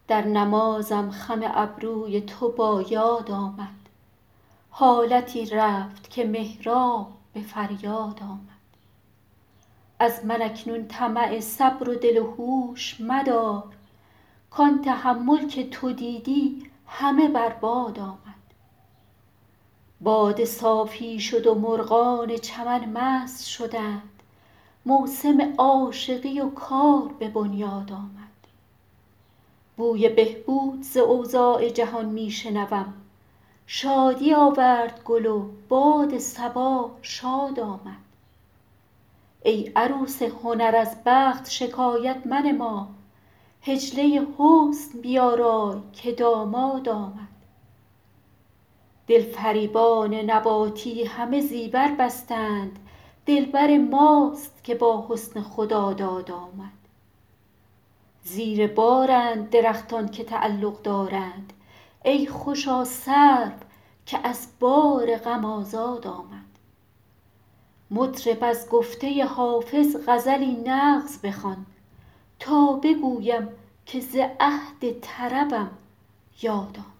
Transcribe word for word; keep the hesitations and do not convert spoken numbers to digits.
در نمازم خم ابروی تو با یاد آمد. حالتی رفت که محراب به فریاد آمد. از من اکنون طمع صبر و دل و هوش مدار، کان تحمل که تو دیدی همه بر باد آمد. باد صافی شد و مرغان چمن مست شدند، موسم عاشقی و کار به بنیاد آمد. بوی بهبود ز اوضاع جهان می شنوم، شادی آورد گل و باد صبا شاد آمد. ای عروس هنر از بخت شکایت منما، حجله حسن بیارای که داماد آمد. دل فریبان نباتی همه زیور بستند، دلبر ماست که با حسن خداداد آمد. زیر بارند درختان که تعلق دارند، ای خوشا سرو که از بار غم آزاد آمد. مطرب از گفته حافظ غزلی نغز بخوان، تا بگویم که ز عهد طربم یاد آمد.